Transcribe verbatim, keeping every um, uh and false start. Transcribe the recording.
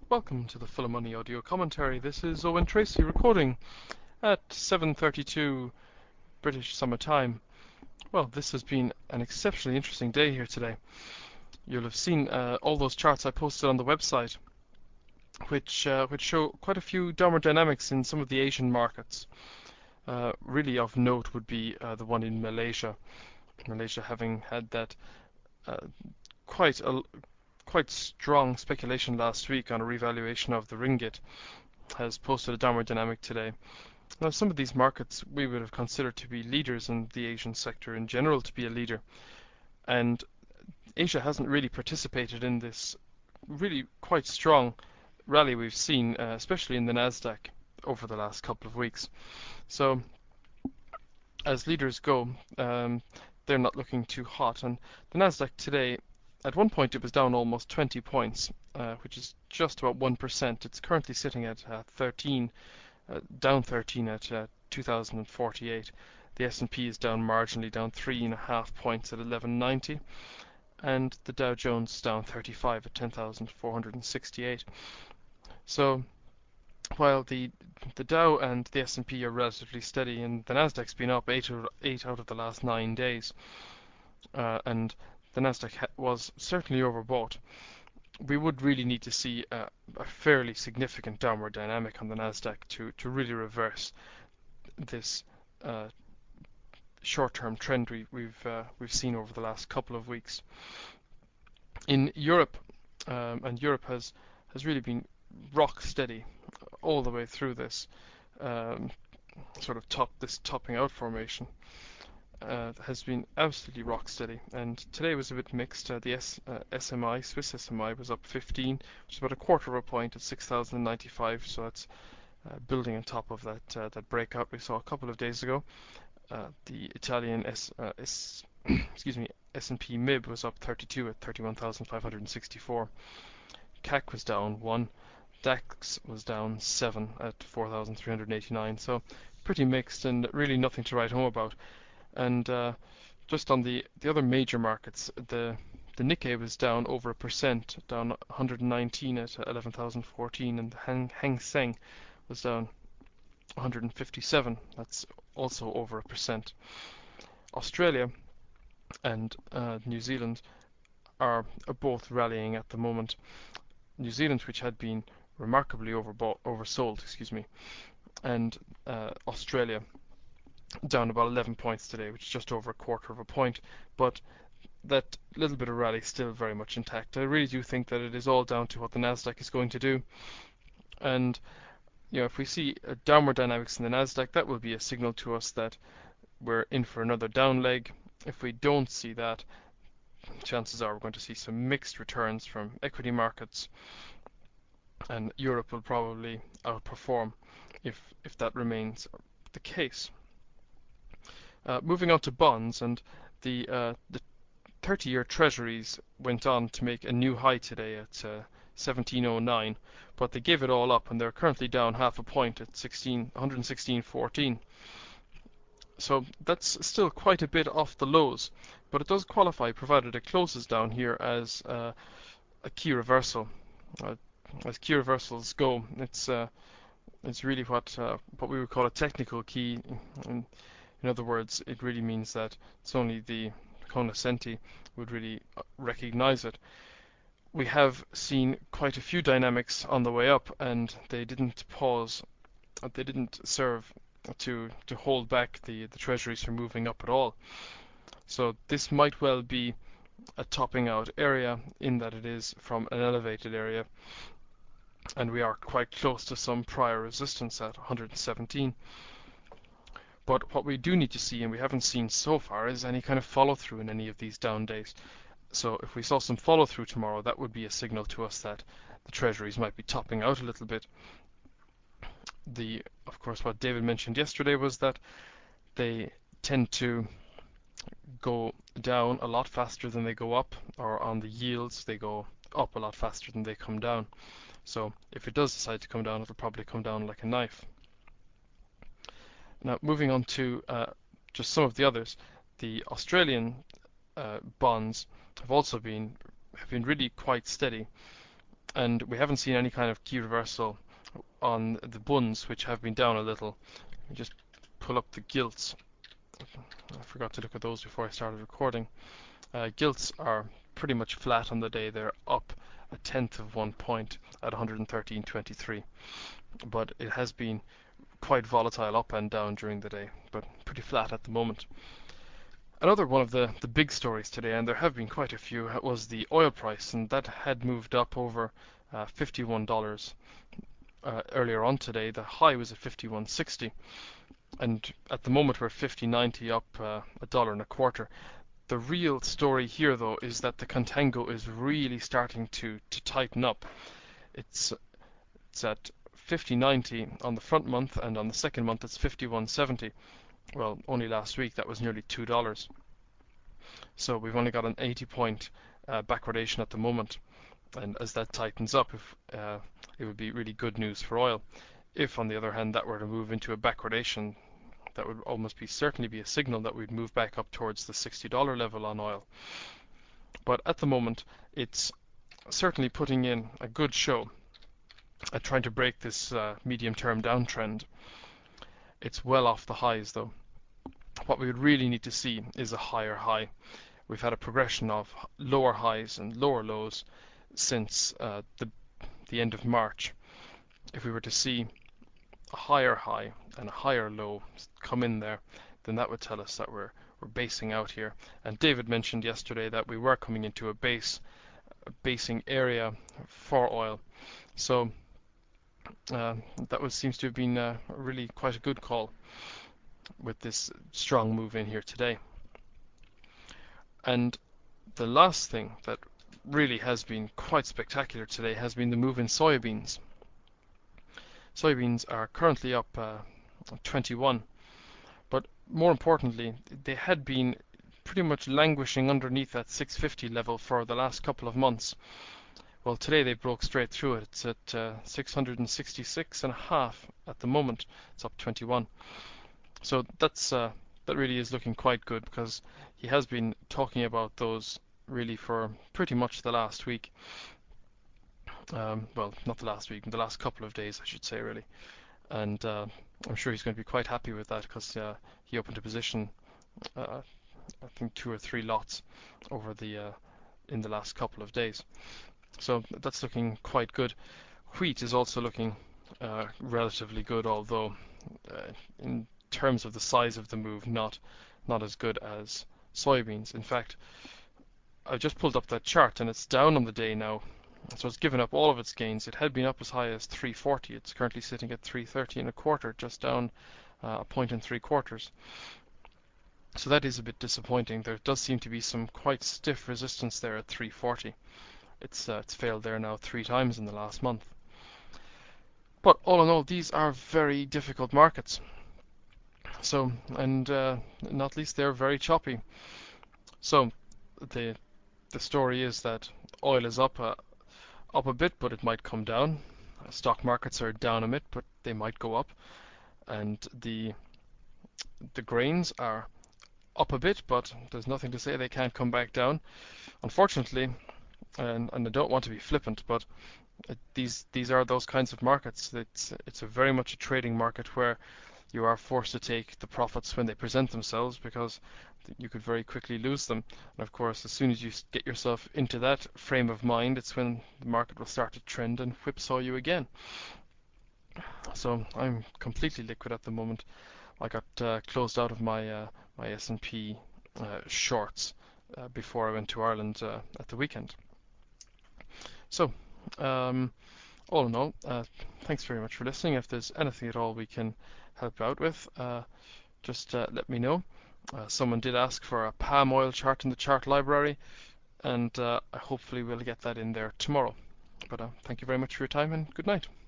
Welcome to the Full of Money audio commentary. This is Owen Tracy recording at seven thirty-two British Summer Time. Well, this has been an exceptionally interesting day here today. You'll have seen uh, all those charts I posted on the website, which uh, which show quite a few downward dynamics in some of the Asian markets. Uh, really of note would be uh, the one in Malaysia. Malaysia having had that uh, quite a quite strong speculation last week on a revaluation of the ringgit, has posted a downward dynamic today. Now, some of these markets we would have considered to be leaders, and the Asian sector in general to be a leader, and Asia hasn't really participated in this really quite strong rally we've seen, uh, especially in the Nasdaq over the last couple of weeks. So, as leaders go, um, they're not looking too hot, and the Nasdaq today, at one point it was down almost twenty points, uh, which is just about one percent. It's currently sitting at uh, thirteen, uh, down thirteen at uh, two thousand forty-eight. The S and P is down marginally, down three and a half points at eleven ninety, and the Dow Jones is down thirty-five at ten thousand four hundred sixty-eight. So while the the Dow and the S and P are relatively steady, and the Nasdaq's been up eight out, eight out of the last nine days, uh, and the Nasdaq was certainly overbought, we would really need to see a, a fairly significant downward dynamic on the Nasdaq to, to really reverse this uh, short-term trend we, we've uh, we've seen over the last couple of weeks. In Europe, um, and Europe has has really been rock steady all the way through this um, sort of top this topping out formation. Uh, has been absolutely rock steady, and today was a bit mixed. Uh, the S, uh, S M I, Swiss S M I, was up fifteen, which is about a quarter of a point at six thousand ninety-five. So that's uh, building on top of that uh, that breakout we saw a couple of days ago. Uh, the Italian S, uh, S excuse me S and P M I B was up thirty-two at thirty-one thousand five hundred sixty-four. C A C was down one. DAX was down seven at four thousand three hundred eighty-nine. So pretty mixed, and really nothing to write home about. And uh, just on the, the other major markets, the the Nikkei was down over a percent, down one hundred nineteen at eleven thousand fourteen, and the Hang, Hang Seng was down one hundred fifty-seven. That's also over a percent. Australia and uh, New Zealand are, are both rallying at the moment. New Zealand, which had been remarkably overbought, oversold, excuse me, and uh, Australia down about eleven points today, which is just over a quarter of a point, but that little bit of rally is still very much intact. I really do think that it is all down to what the Nasdaq is going to do, and you know, if we see a downward dynamics in the Nasdaq, that will be a signal to us that we're in for another down leg. If we don't see that, chances are we're going to see some mixed returns from equity markets, and Europe will probably outperform if if that remains the case. Uh, moving on to bonds, and the uh, the thirty-year Treasuries went on to make a new high today at uh, seventeen oh nine, but they gave it all up, and they're currently down half a point at one hundred sixteen fourteen. So that's still quite a bit off the lows, but it does qualify provided it closes down here as uh, a key reversal. Uh, as key reversals go, it's uh, it's really what uh, what we would call a technical key. In, in other words, it really means that it's only the cognoscenti would really recognize it. We have seen quite a few dynamics on the way up, and they didn't pause. They didn't serve to to hold back the the treasuries from moving up at all. So this might well be a topping out area, in that it is from an elevated area, and we are quite close to some prior resistance at one hundred seventeen. But what we do need to see, and we haven't seen so far, is any kind of follow through in any of these down days. So if we saw some follow through tomorrow, that would be a signal to us that the treasuries might be topping out a little bit. The, of course, what David mentioned yesterday was that they tend to go down a lot faster than they go up, or on the yields they go up a lot faster than they come down. So if it does decide to come down, it'll probably come down like a knife. Now, moving on to uh, just some of the others, the Australian uh, bonds have also been have been really quite steady, and we haven't seen any kind of key reversal on the buns, which have been down a little. Let me just pull up the gilts. I forgot to look at those before I started recording. Uh, gilts are pretty much flat on the day. They're up a tenth of one point at one hundred thirteen twenty-three, but it has been quite volatile up and down during the day, but pretty flat at the moment. Another one of the, the big stories today, and there have been quite a few, was the oil price, and that had moved up over uh, fifty-one dollars uh, earlier on today. The high was at fifty-one sixty, and at the moment we're fifty ninety, up uh, a dollar and a quarter. The real story here, though, is that the contango is really starting to, to tighten up. It's it's at fifty ninety on the front month, and on the second month it's fifty-one seventy. Well, only last week that was nearly two dollars. So we've only got an eighty point uh, backwardation at the moment, and as that tightens up, if, uh, it would be really good news for oil. If, on the other hand, that were to move into a backwardation, that would almost be certainly be a signal that we'd move back up towards the sixty dollar level on oil. But at the moment, it's certainly putting in a good show at trying to break this uh, medium-term downtrend. It's well off the highs, though. What we would really need to see is a higher high. We've had a progression of lower highs and lower lows since uh, the the end of March. If we were to see a higher high and a higher low come in there, then that would tell us that we're we're basing out here. And David mentioned yesterday that we were coming into a base a basing area for oil. So uh, that was seems to have been uh, really quite a good call with this strong move in here today. And the last thing that really has been quite spectacular today has been the move in soybeans. Soybeans are currently up uh, twenty-one, but more importantly, they had been pretty much languishing underneath that six fifty level for the last couple of months. Well, today they broke straight through it. It's at uh, six hundred sixty-six and a half at the moment. It's up twenty-one. So that's uh, that really is looking quite good, because he has been talking about those really for pretty much the last week. Um, well, not the last week, the last couple of days, I should say, really. And uh, I'm sure he's going to be quite happy with that, because uh, he opened a position, uh, I think two or three lots over the uh, in the last couple of days. So that's looking quite good. Wheat is also looking uh, relatively good, although uh, in terms of the size of the move, not not as good as soybeans. In fact, I just pulled up that chart and it's down on the day now, so it's given up all of its gains. It had been up as high as three forty. It's currently sitting at three thirty and a quarter, just down uh, a point and three quarters. So that is a bit disappointing. There does seem to be some quite stiff resistance there at three forty. It's uh, it's failed there now three times in the last month. But all in all, these are very difficult markets. So, and uh, not least, they're very choppy. So, the the story is that oil is up a, up a bit, but it might come down. Uh, stock markets are down a bit, but they might go up. And the the grains are up a bit, but there's nothing to say they can't come back down. Unfortunately, and, and I don't want to be flippant, but it, these these are those kinds of markets. It's it's a very much a trading market where you are forced to take the profits when they present themselves, because you could very quickly lose them. And of course, as soon as you get yourself into that frame of mind, it's when the market will start to trend and whipsaw you again. So I'm completely liquid at the moment. I got uh, closed out of my uh, my S and P uh, shorts uh, before I went to Ireland uh, at the weekend. So, um, all in all, uh, thanks very much for listening. If there's anything at all we can help out with, uh, just uh, let me know. Uh, someone did ask for a palm oil chart in the chart library, and uh, hopefully we'll get that in there tomorrow. But uh, thank you very much for your time, and good night.